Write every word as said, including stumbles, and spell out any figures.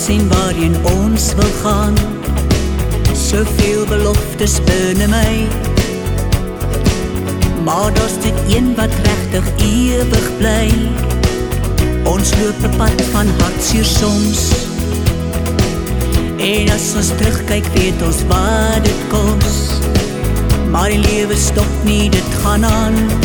en waarheen ons wil gaan. Soveel beloftes binne my, maar daar's dit een wat regtig ewig bly. Ons loop 'n pad van hartseer soms, en as ons terugkyk weet ons wat dit kos. Maar die lewe stop nie, dit gaan aan.